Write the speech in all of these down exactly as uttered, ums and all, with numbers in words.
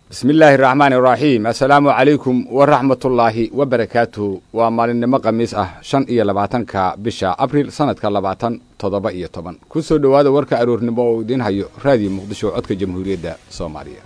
بسم الله الرحمن الرحيم السلام عليكم ورحمة الله وبركاته ومالين مقاميس اه شن إيا لباتن كا بشا أبريل سنة كا لباتن تضبا إيا طبان كسو دوادة وركا أرور نبو دين هايو رادي مقدشو عدك جمهورية دا سوماليا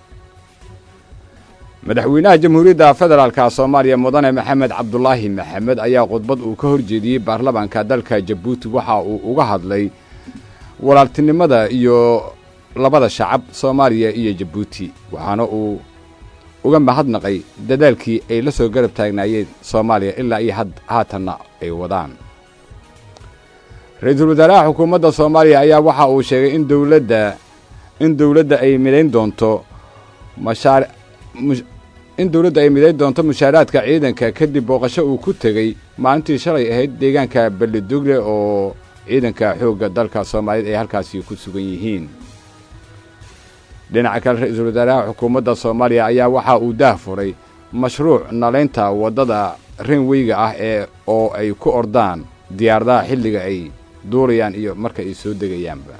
مدحوينها جمهورية دا فدرال كا سوماليا مدن محمد عبد الله محمد أيا قدبض وكهر جدي بارلبان كا دالكا جبوتي وحا وغهد لي ولالتني مدى إيو labada shacab Soomaaliya iyo Djibouti waxaana uu uga mahadnaqay dadaalkii ay la soo garab taagnaayeen Soomaaliya ilaa ay had haatana ay wadaan Ra'iisul Wasaaraha Xukuumadda Soomaaliya ayaa waxa uu sheegay in dawladda in dawladda ay midayn doonto mashaar in dawladda ay midayn doonto mushaaraadka ciidanka kadib booqasho uu ku tagay maalintii shalay ahayd deegaanka Ballidugle oo ciidanka xoogga dalka Soomaaliya ay halkaas ku sugan yihiin dhinaca kale ra'iisul wasaaraha xukuumadda Soomaaliya ayaa waxa uu daahfuray mashruuc naleynta wadada Rainwayga ah ee oo ay ku ordaan diyaaradaha xilliga ay duurayaan iyo marka ay soo degayaanba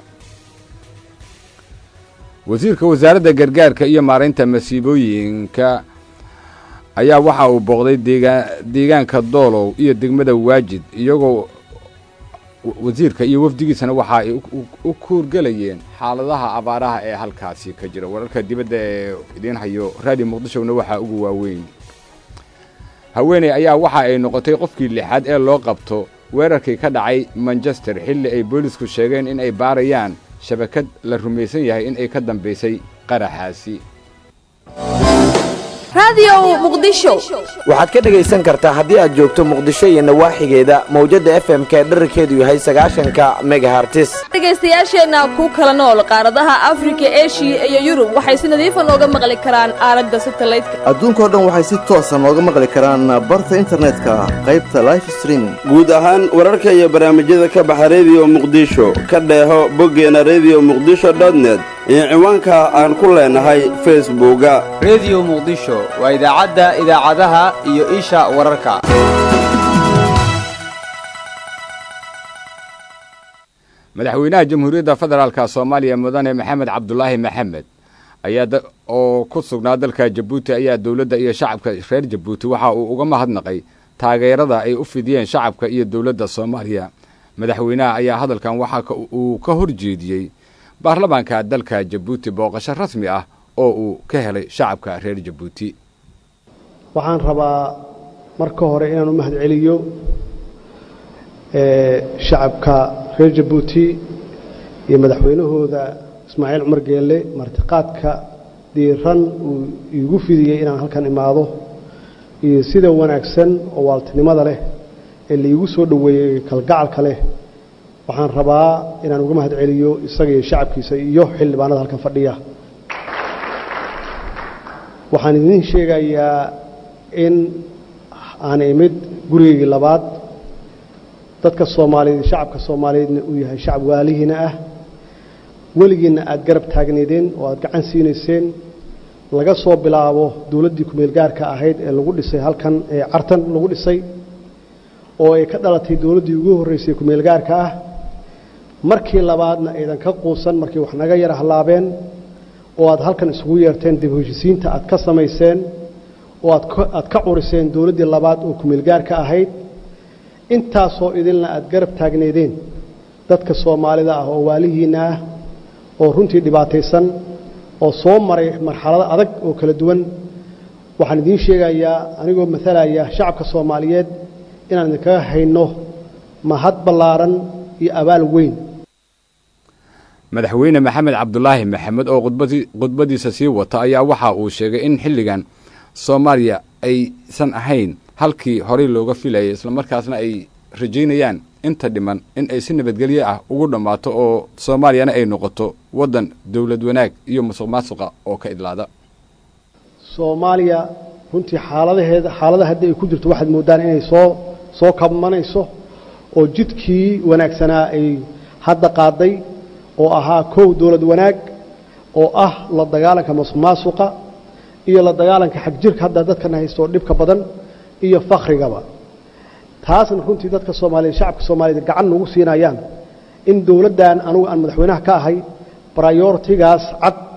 wasiirka wasaaradda gargaarka iyo maareynta masiibooyinka ayaa waxa uu booqday deegaanka Doolow iyo degmada Waajid iyagoo wasiirka iyo wafdigiisana waxa ay u kuurgalayeen xaaladaha abaaraha ee halkaasi ka jira wararka dibadda ee idin hayo radio muqdishona waxa ugu waaweyn haweeney ayaa waxa ay noqotay qofkii lixaad ee loo qabto weerarkii ka dhacay Manchester xilli ay boolisku sheegeen in ay baarayaan shabakad la rumaysan yahay in ay ka dambeysay qaraxaasi radio muqdisho waxaad ka dhageysan kartaa haddii aad joogto muqdisho iyo nawaaxigeeda mawjada F M ka dhererkeedu yahay sagaashan megahertz dhageystayaasheena ku kala nool qaaradaha Afrika Asia iyo Yurub waxay si nadiif ah uga maqli karaan aalada satellite-ka adduunka oo dhan waxay si toos ah uga maqli karaan barta internetka qaybta live streaming guud ahaan wararka iyo barnaamijyada ka baxa radio muqdisho ka dheeho boggeena radio muqdisho dot net iyo ciwaanka aan ku leenahay Facebook-ga radio muqdisho waa idaacadda idaacadaha iyo isha wararka madaxweynaha jamhuuriyadda federaalka Soomaaliya mudane Maxamed Cabdullaahi Maxamed ayaa oo ku sugnaa dalka Djibouti ayaa dawladda iyo shacabka reer Djibouti waxa uu uga mahadnaqay taageerada ay u fidiyeen shacabka iyo dawladda Soomaaliya madaxweynaha ayaa hadalkan waxa uu ka horjeediyay baarlamaanka dalka Djibouti booqasho rasmi ah oo uu ka helay shacabka reer Djibouti waxaan rabaa marka hore inaan u mahad celiyo ee shacabka reer Djibouti iyo madaxweynahooda Ismaaciil Cumar Geelle martiqaadka diiran uu igu fidiyay inaan halkan imaado iyo sida wanaagsan oo waaltinimada leh ee la igu soo dhaweeyay kalgacalka leh waxaan rabaa inaan uga mahad celiyo isaga iyo shacabkiisa iyo xildhibaanada halkan fadhiya waxaan idin sheegayaa in aan imid gurigii labaad dadka Soomaaliyeed shacabka Soomaaliyeed uu yahay shacab waalihiina ah waligiina aad garab taagneedeen oo aad gacan siineyseen laga soo bilaabo dawladdii ku meel gaarka ahayd ee lagu dhisay halkan ee Cartan lagu dhisay oo ay ka dhalatay dawladdii ugu horeysay ku meel gaarka ah markii labaadna aydan ka quusan markii wax naga yar halaabeen oo aad halkan isugu yeerteen dib u heshiisiinta aad ka sameyseen oo aad aad ka curiseen dawladdii labaad oo ku meel gaarka ahayd intaas oo idinna aad garab taagneedeen dadka Soomaalida ah oo waalihiina ah oo runtii dhibaataysan oo soo maray marxalado adag oo kala duwan waxaan idin sheegayaa anigoo mathalaya shacabka Soomaaliyeed inaan idinka hayno mahad ballaaran iyo abaal weyn madaxweyne Maxamed Cabdullaahi Maxamed oo qudbadiisa sii wata ayaa waxa uu sheegay in xilligan Soomaaliya aysan ahayn halkii hore looga filayay isla markaasna ay rajeynayaan inta dhiman in ay si nabadgelyo ah ugu dhamaato oo Soomaaliyana ay noqoto wadan dawlad wanaag iyo musuqmaasuqa oo ka idlaada Soomaaliya runtii xaaladaheeda xaaladaha hadda ay ku jirto waxaad moodaan inay soo soo kabmanayso oo jidkii wanaagsanaa ay hadda qaaday oo ahaa koow dawlad wanaag oo ah la dagaalanka musuqmaasuqa iyo la dagaalanka xaq jirka hadda dadka haysto dhibka badan iyo fakhrigaba taasna runtii dadka Soomaaliyeed shacabka Soomaaliyeed gacan ugu siinayaan in dawladdan anigu aan madaxweynaha ka ahay priority-gaas cad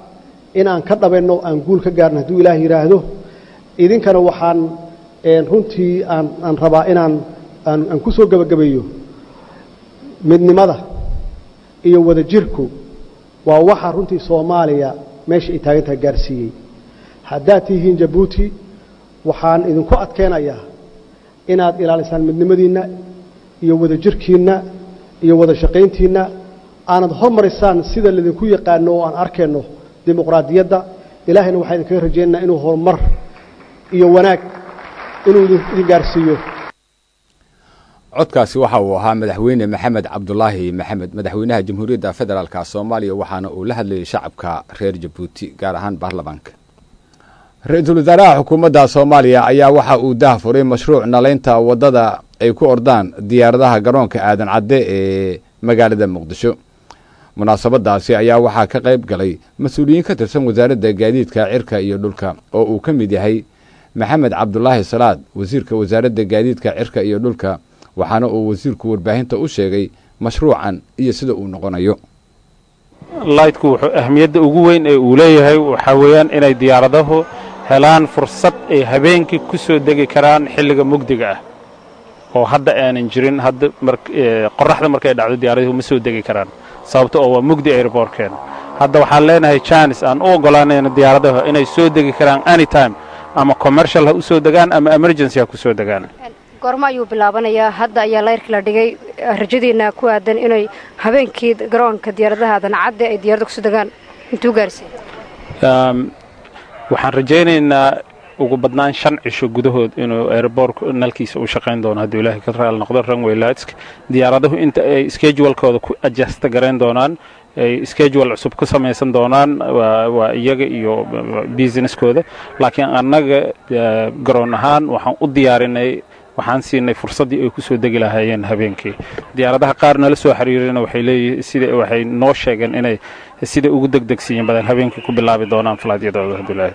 inaan ka dhabayno aan guul ka gaarno hadduu ilaah yidhaahdo idinkana waxaan runtii aan aan rabaa inaan aan aan ku soo gabagabeeyo midnimada iyo wadajirku waa waxa runtii Soomaaliya meesha ay taagan tahay gaarsiiyay haddaad tihiin Jabuuti waxaan idinku adkeenayaa inaad ilaalisaan midnimadiina iyo wadajirkiina iyo wada shaqayntiina aanad hormarisaan sida lidinku yaqaano oo aan arkayno dimuqraadiyadda ilaahayna waxaan idinkaga rajaynaynaa inuu horumar iyo wanaag inuu idin gaarsiiyo codkaasi waxa uu ahaa madaxweyne maxamed cabdulaahi maxamed madaxweynaha jamhuuriyadda federaalka Soomaaliya waxaana uu la hadlayay shacabka reer Jabuuti gaar ahaan baarlamaanka ra-iisul wasaaraha xukuumadda Soomaaliya ayaa waxa uu daahfuray mashruuc naleynta wadada ay ku ordaan diyaaradaha garoonka aadan cadde ee magaalada Muqdisho munaasabadaasi ayaa waxaa ka qayb galay mas'uuliyiin ka tirsan wasaaradda gaadiidka cirka iyo dhulka oo uu ka mid yahay maxamed cabdulaahi salaad wasiirka wasaaradda gaadiidka cirka iyo dhulka waxaana uu wasiirku warbaahinta u sheegay mashruucan iyo sida uu noqonayo laydku wuxuu ahmiyadda ugu weyn ee uu leeyahay waxa weeyaan inay diyaaradahu helaan fursad ay habeenkii ku soo degi karaan xilliga mugdiga ah oo hadda aanan jirin hadda qorraxda markay dhacdo diyaaraduhu ma soo degi karaan sababtoo oo waa mugdi airportkeena hadda waxaan leenahay chance aan u ogolaanayno diyaaradahu inay soo degi karaan anytime ama commercial ha u soo degaan ama emergency ha ku soo degaan goorma ayuu bilaabanayaa hadda ayaa layrka la dhigay rajadiina ku aadan inay habeenkii garoonka diyaaradaha aadan cadde ay diyaarada ku soo degaan intuu gaarsiin waxaan rajaynaynaa ugu badnaan shan cisho gudahood inuu airport nalkiisa u shaqayn doono hadduu ilaahay ka raali noqdo runway lights diyaaradahu inta ay schedule-kooda ku adjust gareyn doonaan ay schedule cusub ku samaysan doonaan waa iyaga iyo businesskooda laakiin annaga garoon ahaan waxaan u diyaarinay waxaan siinay fursaddii ay ku soo degi lahaayeen habeenkii diyaaradaha qaar nala soo xiriirina waxay leeyihiin sida waxay noo sheegeen inay sida ugu degdegsiin badan habeenkii ku bilaabi doonaan flight-yadooda hadduu ilaahay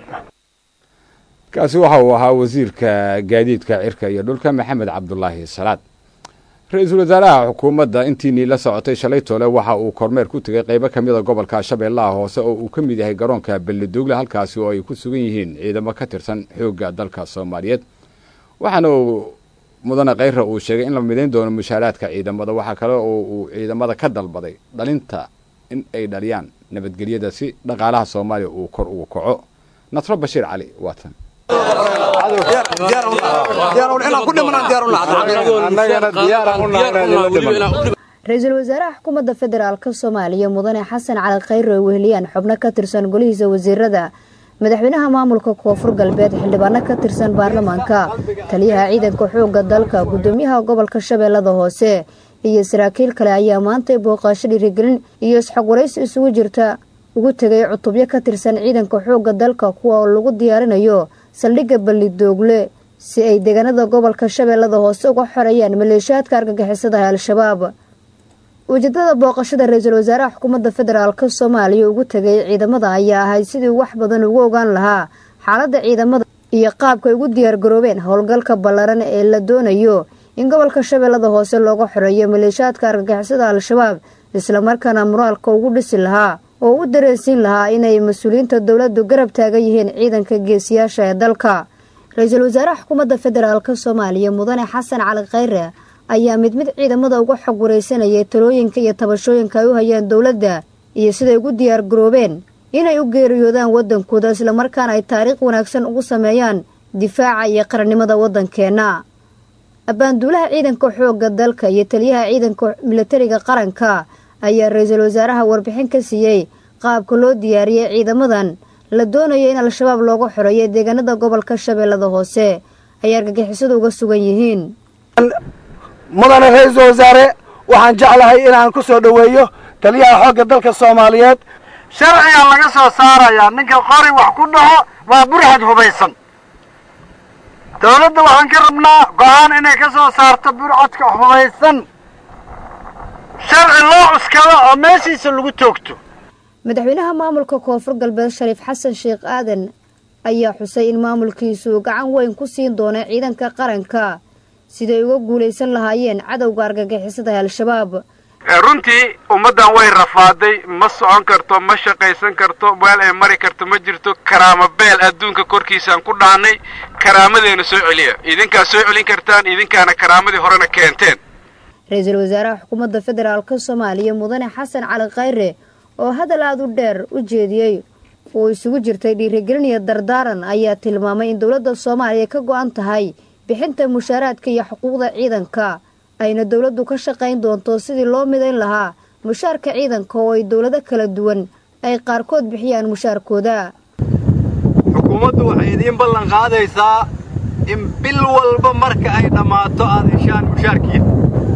kaasi waxa uu ahaa wasiirka gaadiidka cirka iyo dhulka maxamed cabdulaahi salaad ra-iisul wasaaraha xukuumadda intiinii la socotay shalay tole waxa uu kormeer ku tegay qaybo ka mid a gobolka shabeellaha hoose oo uu ka mid yahay garoonka Beledoogle halkaasi oo ay ku sugan yihiin ciidamo ka tirsan xoogga dalka Soomaaliyeed waxaana uu mudane khayra uu sheegay in la midayn doono mushaaraadka ciidamada waxa kale oo uu ciidamada ka dalbaday dhalinta in ay dhaliyaan nabadgelyada si dhaqaalaha Soomaaliya uu kor ugu kaco Nasro Bashiir Cali waatan ra-iisul wasaaraha xukuumadda federaalka Soomaaliya mudane xasan cali khayre oo weheliyaan xubno ka tirsan golihiisa wasiirada madaxweynaha maamulka koonfur galbeed xildhibaano ka tirsan baarlamaanka taliyaha ciidanka xoogga dalka gudoomiyaha gobolka shabeellada hoose iyo saraakiil kale ayaa maanta booqasho dhiirigelin iyo isxog waraysi isugu jirta ugu tegay cutubyo ka tirsan ciidanka xoogga dalka kuwa oo lagu diyaarinayo saldhigga Beledoogle si ay deegaanada gobolka shabeellada hoose uga xoreeyaan maleeshiyaadka argagixisada al-shabaab ujeedada booqashada ra-iisul wasaaraha xukuumadda federaalka Soomaaliya ugu tegay ciidamada ayaa ahayd sidii wax badan ugu ogaan lahaa xaaladda ciidamada iyo qaabka ay ugu diyaar garoobeen howlgalka ballaaran ee la doonayo in gobolka shabeellada hoose looga xoreeyo maleeshiyaadka argagixisada al-shabaab isla markaana moraalka ugu dhisi lahaa oo u dareensiin lahaa inay mas-uuliyiinta dowladdu garab taagan yihiin ciidanka geesiyaasha ee dalka ra-iisul wasaaraha xukuumadda federaalka Soomaaliya mudane xasan cali khayre ayaa mid mid ciidamada uga xog wareysanayay talooyinka iyo tabashooyinka ay u hayeen dowladda iyo siday ugu diyaar garoobeen inay u geeriyoodaan waddankooda isla markaana ay taariikh wanaagsan ugu sameeyaan difaaca iyo qarannimada waddankeena abaanduulaha ciidanka xoogga dalka iyo taliyaha ciidanka militariga qaranka ayaa ra-iisul wasaaraha warbixin ka siiyey qaabka loo diyaariyey ciidamadan la doonayo in al-shabaab looga xoreeyo deegaanada gobolka shabeellada hoose ay argagixisadu uga sugan yihiin mudane ra-iisul wasaare waxaan jeclahay inaan ku soo dhoweeyo taliyaha xoogga dalka Soomaaliyeed sharciga laga soo saarayaa ninka qori wax ku dhaho waa burxad hubaysan dawladda waxaan ka rabnaa go'aan inay ka soo saarto burxadka hubaysan sharci loo cuskado oo meeshiisa lagu toogto madaxweynaha maamulka koonfur galbeed Shariif Xasan Sheekh Aadan ayaa xusay in maamulkiisu gacan weyn ku siin doono ciidanka qaranka siday uga guuleysan lahaayeen cadowga argagixisada al-shabaab runtii ummaddan way rafaaday ma socon karto ma shaqaysan karto meel ay mari karto ma jirto karaamo beel adduunka korkiisaan ku dhaanay karaamadeena soo celiya idinkaa soo celin kartaan idinkaana karaamadii horena keenteen ra-iisul wasaaraha xukuumadda federaalka soomaaliya mudane xasan cali khayre oo hadal aad u dheer u jeediyey oo isugu jirtay dhiirigelin iyo dardaaran ayaa tilmaamay in dowladda soomaaliya ka go-an tahay bixinta mushaaraadka iyo xuquuqda ciidanka ayna dowladdu ka shaqayn doonto sidii loo midayn lahaa mushaarka ciidanka oo ay dowlado kala duwan ay qaarkood bixiyaan mushaarkooda xukuumaddu waxay idiin ballan qaadaysaa in bil walba marka ay dhammaato aad heshaan mushaarkiina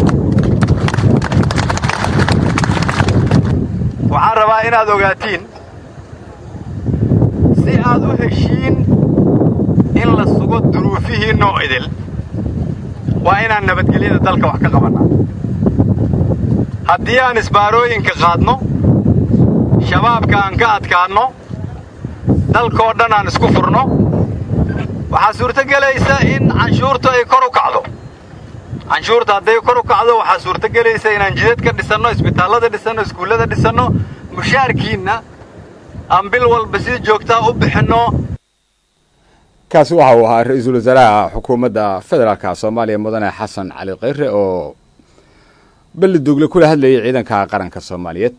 waxaan rabaa inaad ogaatiin si aad u heshiin in la sugo duruufihiinna oo idil waa inaan nabadgelyada dalka wax ka qabannaa haddii aan isbaarooyinka qaadno shabaabka aan ka adkaadno dalkoo dhan aan isku furno waxaa suurtogelaysa in canshuurtu ay kor u kacdo canshuurta hadday kor u kacdo waxaa suurtogelaysa inaan jidad ka dhisanno isbitaallada dhisanno iskuullada dhisanno mushaarkiinna aan bil walba si joogtaa u bixinno kaasi waxa uu ahaa ra-iisul wasaaraha xukuumadda federaalka soomaaliya mudane xasan cali khayre oo balli duugle kula hadlayay ciidanka qaranka soomaaliyeed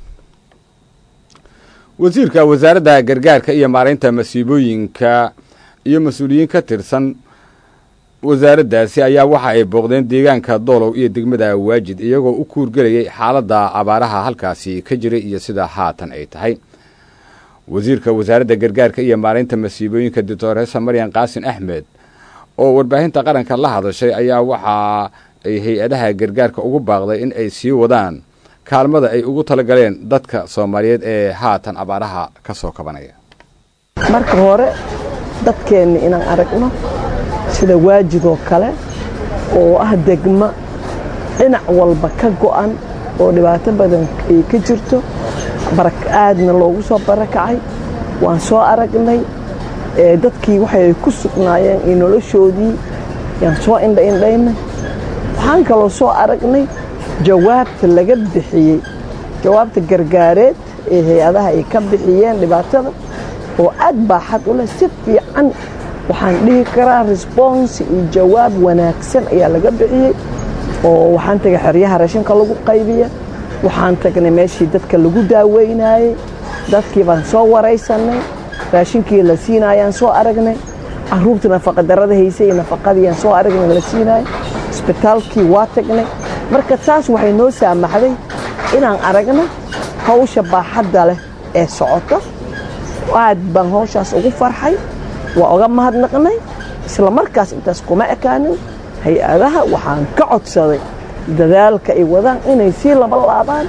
wasiirka wasaaradda gargaarka iyo maaraynta masiibooyinka iyo mas-uuliyiin ka tirsan wasaaraddaasi ayaa waxa ay booqdeen deegaanka doolow iyo degmada waajid iyagoo u kuurgelayay xaaladda abaaraha halkaasi ka jiray iyo sida haatan ay tahay wasiirka wasaaradda gargaarka iyo maaraynta masiibooyinka doctoresa maryan qaasin axmed oo warbaahinta qaranka la hadashay ayaa waxa ay hay-adaha gargaarka ugu baaqday in ay sii wadaan kaalmada ay ugu talagaleen dadka soomaaliyeed ee haatan abaaraha ka soo kabanaya marka hore dadkeenna inaan aragno sida waajid oo kale oo ah degmo dhinac walba ka go'an oo dhibaato badan ay ka jirto aadna loogu soo barakacay waan soo aragnay dadkii waxay ku sugnaayeen iyo noloshoodii yaan soo indhaindhaynay waxaan kaloo soo aragnay jawaabta laga bixiyey jawaabta gargaareed ee hay-adaha ay ka bixiyeen dhibaatada oo aad baaxad u leh si fiican waxaan dhihi karaa response iyo jawaab wanaagsan ayaa laga bixiyey oo waxaan tagay xeryaha raashinka lagu qaybiya waxaan tagnay meeshii dadka lagu daaweynayay dadkii baan soo waraysanay raashinkii la siinaayaan soo aragnay caruurta nafaqadarrada haysay iyo nafaqadii soo aragnay la siinaayay isbitaalkii waa tagnay marka taas waxay noo saamaxday inaan aragno hawsha baaxadda leh ee socota aad baan hawshaas ugu farxay waa uga mahadnaqnay isla markaas intaas kuma ekaanin hay-adaha waxaan ka codsaday dadaalka ay wadaan inay sii laba laabaan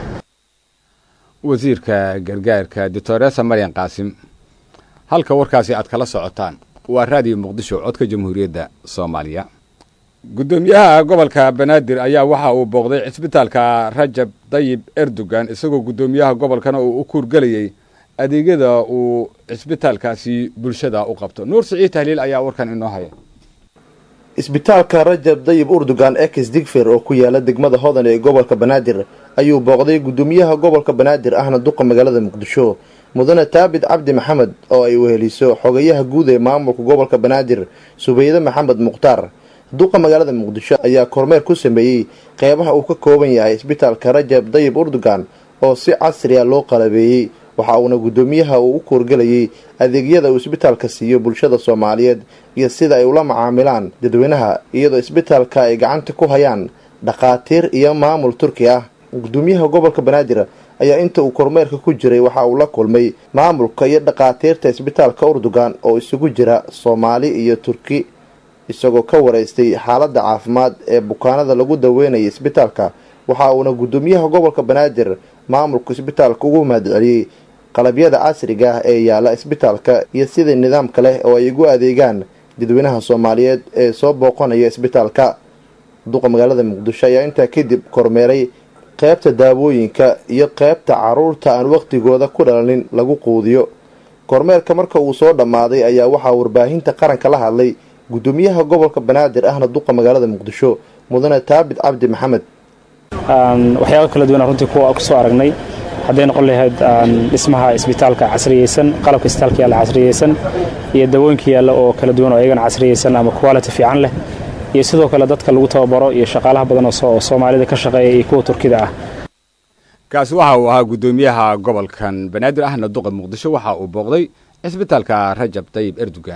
wasiirka gargaarka doctoresa maryan qaasim halka warkaasi aad kala socotaan waa raadiyo muqdisho codka jamhuuriyadda soomaaliya guddoomiyaha gobolka banaadir ayaa waxa uu booqday cisbitaalka rajab dayib erdogan isagoo guddoomiyaha gobolkana uu u kuurgelayay adeegyada uu cisbitaalkaasi bulshada u qabto nuur siciid tahliil ayaa warkan inoo haya isbitaalka rajab dayib erdogan ex digfer oo ku yaala degmada hodan ee gobolka banaadir ayuu booqday guddoomiyaha gobolka banaadir ahna duqa magaalada muqdisho mudane taabid cabdi maxamed oo ay weheliso xogayaha guud ee maamulka gobolka banaadir subayde maxamed mukhtaar duqa magaalada muqdisho ayaa kormeer ku sameeyey qeybaha uu ka kooban yahay isbitaalka rajab dayib erdogan oo si casri ah loo qalabeeyey waxa uuna guddoomiyaha uu u kuurgelayay adeegyada uu isbitaalka siiyo bulshada soomaaliyeed iyo sida ay ula macaamilaan dadweynaha iyadoo isbitaalka ay gacanta ku hayaan dhakhaatiir iyo maamul turki ah guddoomiyaha gobolka banaadir ayaa inta uu kormeerka ku jiray waxa uu la kulmay maamulka iyo dhakhaatiirta isbitaalka erdogan oo isugu jira soomaali iyo turki isagoo ka waraystay xaaladda caafimaad ee bukaanada lagu daweynaya isbitaalka waxa uuna guddoomiyaha gobolka banaadir maamulka isbitaalka ugu mahadceliyey qalabyada casriga ah ee yaala isbitaalka iyo sidai nidaamka leh oo ay ugu adeegaan dadweynaha soomaaliyeed ee soo booqanaya isbitaalka duqa magaalada muqdisho ayaa intaa kadib kormeeray qeybta daawooyinka iyo qeybta caruurta aan waqtigooda ku dhalanin lagu quudiyo kormeerka marka uu soo dhammaaday ayaa waxaa warbaahinta qaranka la hadlay guddoomiyaha gobolka banaadir ahna duqa magaalada muqdisho mudane taabid cabdi maxamed waxyaabo kala duwan runtii kuwa ku soo aragnay hadday noqon lahayd dhismaha isbitaalka casriyeysan qalabka isbitaalka yaalla casriyeysan iyo dawooyinka yaalla oo kala duwan oo iyagana casriyeysan ama quality fiican leh iyo sidoo kale dadka lagu tababaro iyo shaqaalaha badan oo Soomaalida ka shaqeeya iyo kuwa Turkida ah kaasi waxa uu ahaa gudoomiyaha gobolkan Banaadir ahna duqa Muqdisho waxa uu booqday isbitaalka Rajab Tayyip Erdogan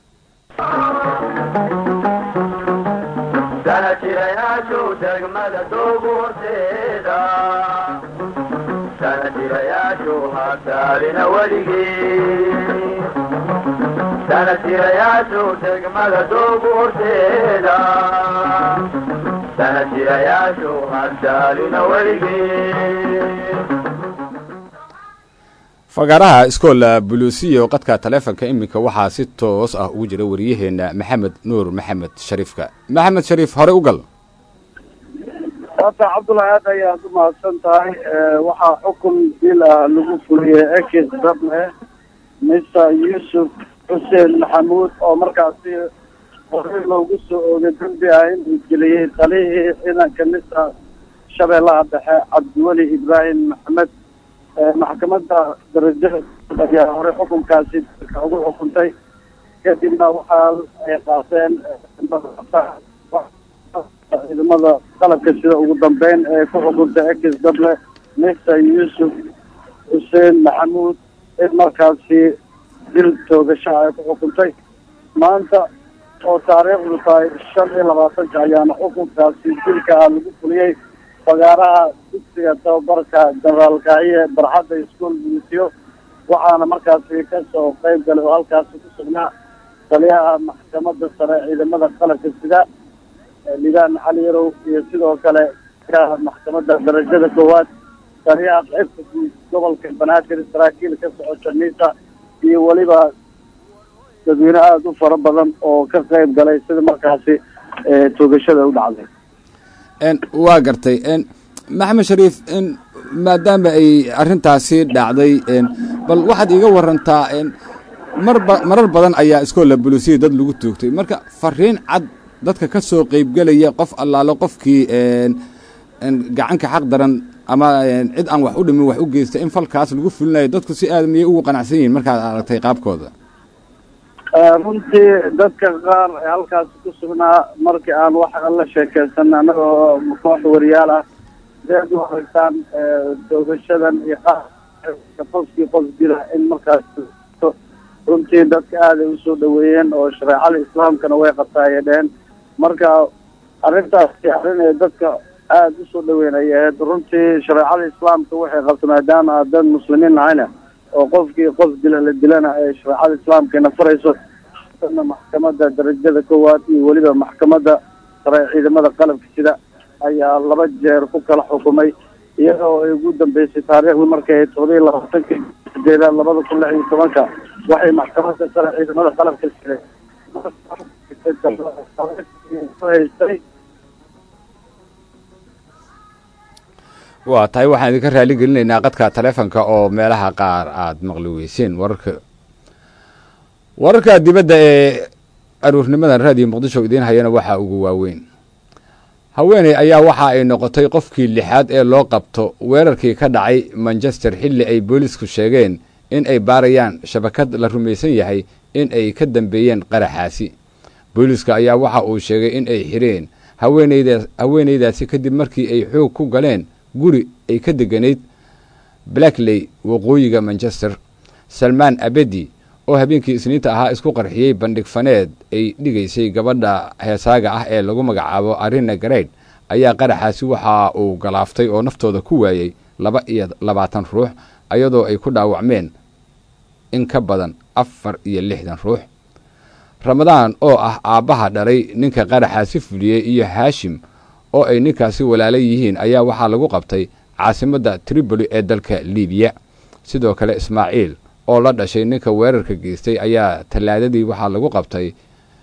fagaaraha iskoola buluusiyo qadka taleefanka iminka waxaa si toos ah ugu jira wariyaheena maxamed nuur maxamed shariifka maxamed shariif hore u gal wata cabdullaahi aad ayaad u mahadsan tahay waxaa xukun dil ah lagu fuliyey ekis rabne mister yuusuf xuseen maxamuud oo markaasi horey loogu soo oogay dambi ah inuu geliyey talihii ciidanka mister shabeellaha dhexe cabdiweli ibraahim maxamed maxkamadda darajada ayaa horey xukunkaasi ugu xukuntay kadibna waxaa ay qaateen ciidamada qalabka sida ugu dambeyn ee ku xukuntay ekis dable mister yuusuf xuseen maxamuud in markaasi dil toogasho ay ku xukuntay maanta oo taariikhdu tahay shan iyo labaatanka ayaana xukunkaasi dilka ah lagu fuliyey fagaaraha dugsiga tababarka jenaraal kaahiye barxadda iskool buliisiyo waxaana markaasi ka soo qayb galay oo halkaasi ku sugnaa taliyaha maxkamadda sare ciidamada qalabka sida lidaan cali yarow iyo sidoo kale maxkamadda darajada koowaad taliyaha qaybta guud gobolka banaadir saraakiil ka socota nisa iyo weliba dadweyne aada u fara badan oo ka qayb galay sida markaasi toogashada u dhacday waa gartay maxamed shariif maadaama ay arrintaasi dhacday bal waxaad iiga warantaa marba marar badan ayaa iskoola buluusiya dad lagu toogtay marka fariin cad dadka ka soo qaybgelaya qof allaalo qofkii gacanka xaq daran ama cid aan wax u dhimin wax u geysta in falkaas lagu fulinayo dadku si aad miyay ugu qanacsan yihiin markaad aragtay qaabkooda runtii dadka qaar ee halkaas ku sugnaa markii aan wax la sheekeysan anagoo koox wariyaal ah sideed u aragtaan doogashadan iyo qofkii qof dila in markaas runtii dadka aaday usoo dhaweeyeen oo shareecada islaamkana way qataayeen marka arrintaasi arrin ee dadka aada usoo dhaweyn ay ahayd runtii shareecada islaamka waxay qabta maadaama dad muslimiin nahayna oo qofkii qof dila la dilana ee shareecada islaamkana farayso maxkamadda darajada koowaad iyo weliba maxkamadda sare ciidamada qalabka sida ayaa laba jeer ku kala xukumay iyadoo ay ugu dambeysay taariikhdu markay todoba iyo labaatanka sideedaad labada kun lix iyo tobanka waxay maxkamadda sare ciidamada qalabka sida haystay waa tahay waxaan idinka raali gelinaynaa qadka taleefanka oo meelaha qaar aad maqli weyseen wararka wararka dibadda ee aruurnimadan raadiyo muqdisho idiin hayana waxaa ugu waaweyn haweeney ayaa waxa ay noqotay qofkii lixaad ee loo qabto weerarkii ka dhacay manchester xilli ay boolisku sheegeen in ay baarayaan shabakad la rumaysan yahay in ay ka dambeeyeen qaraxaasi booliska ayaa waxa uu sheegay in ay xireen haweeneyda haweeneydaasi kadib markii ay xoog ku galeen guri ay ka deganayd blackley waqooyiga manchester salmaan abedi oo habeenkii isniinta ahaa isku qarxiyey bandhig faneed ay dhigaysay gabadha heesaaga ah ee lagu magacaabo arina gareyd ayaa qaraxaasi waxa uu galaaftay oo naftooda ku waayey laba iyo labaatan ruux iyadoo ay ku dhaawacmeen in ka badan afar iyo lixdan ruux ramadaan oo ah aabbaha dhalay ninka qaraxaasi fuliyey iyo haashim oo ay ninkaasi walaala yihiin ayaa waxaa lagu qabtay caasimadda tripoli ee dalka libiya sidoo kale ismaaciil oo la dhashay ninka weerarka geystay ayaa tallaadadii waxaa lagu qabtay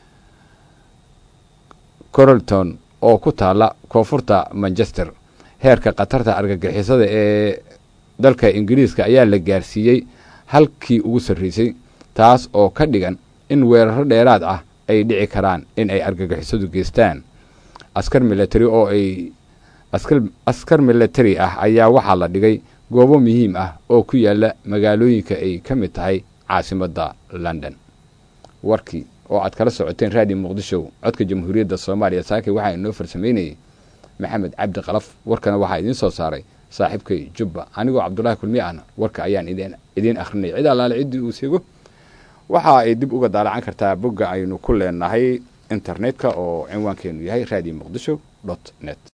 corolton oo ku taalla koonfurta manchester heerka khatarta argagixisada ee dalka ingiriiska ayaa la gaarsiiyey halkii ugu sarraysay taas oo ka dhigan in weeraro dheeraad ah ay dhici karaan in ay argagixisadu geystaan askar milatari oo ay askar milatari ah ayaa waxaa la dhigay goobo muhiim ah oo ku yaala magaalooyinka ay ka mid tahay caasimadda london. warkii oo aad kala socoteen raadiyo muqdisho codka jamhuuriyadda soomaaliya saakay waxaa inoo farsamaynayay maxamed cabdi qalaf. warkana waxaa idiin soo saaray saaxiibkay jubba, anigoo cabdulaahi kulmiye ahna warka ayaan idin idiin akhrinay. cid allaale ciddii uu seego waxa ay dib uga daalacan kartaa bogga aynu ku leenahay internetka oo cinwaankeenu yahay radio muqdisho dot net.